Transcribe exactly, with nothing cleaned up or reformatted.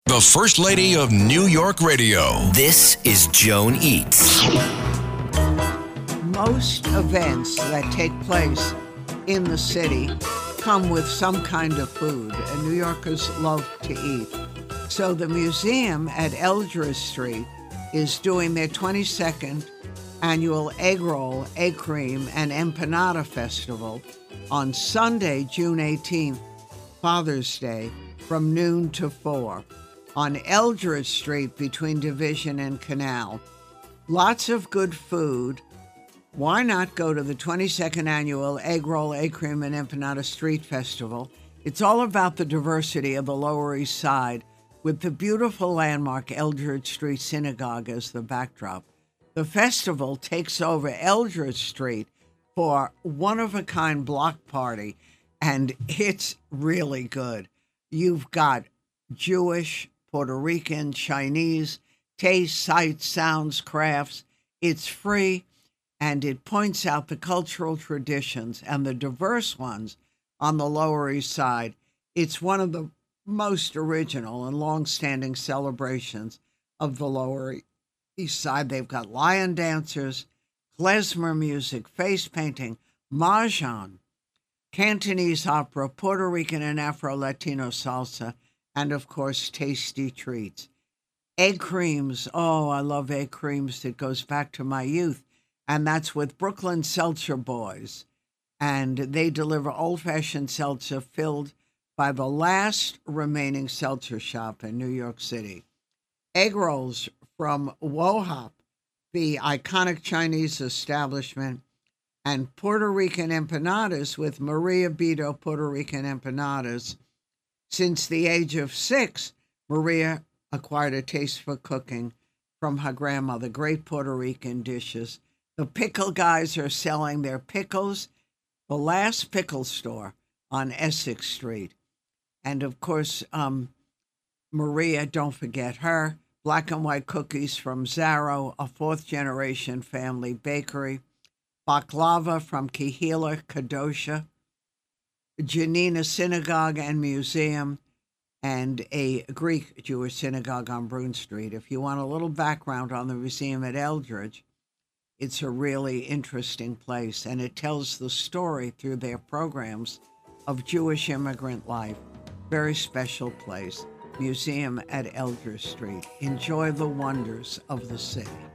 the First Lady of New York Radio. This is Joan Eats. Most events that take place in the city come with some kind of food, and New Yorkers love to eat. So the museum at Eldridge Street is doing their twenty-second annual Egg Roll, Egg Cream, and Empanada Festival on Sunday, June eighteenth, Father's Day, from noon to four, on Eldridge Street between Division and Canal. Lots of good food. Why not go to the twenty-second annual Egg Roll, Egg Cream, and Empanada Street Festival? It's all about the diversity of the Lower East Side, with the beautiful landmark Eldridge Street Synagogue as the backdrop. The festival takes over Eldridge Street for one-of-a-kind block party, and it's really good. You've got Jewish, Puerto Rican, Chinese, taste, sights, sounds, crafts. It's free, and it points out the cultural traditions and the diverse ones on the Lower East Side. It's one of the most original and long-standing celebrations of the Lower East Side. They've got lion dancers, klezmer music, face painting, mahjong, Cantonese opera, Puerto Rican and Afro-Latino salsa, and, of course, tasty treats. Egg creams. Oh, I love egg creams. It goes back to my youth. And that's with Brooklyn Seltzer Boys. And they deliver old-fashioned seltzer filled by the last remaining seltzer shop in New York City. Egg rolls from Wohop, the iconic Chinese establishment, and Puerto Rican empanadas with Maria Bito Puerto Rican empanadas. Since the age of six, Maria acquired a taste for cooking from her grandmother, great Puerto Rican dishes. The pickle guys are selling their pickles, the last pickle store on Essex Street. And, of course, um, Maria, don't forget her, black and white cookies from Zarro, a fourth-generation family bakery, baklava from Kehila Kadosha, Janina Synagogue and Museum, and a Greek Jewish synagogue on Broome Street. If you want a little background on the museum at Eldridge, it's a really interesting place, and it tells the story through their programs of Jewish immigrant life. Very special place. Museum at Eldridge Street. Enjoy the wonders of the city.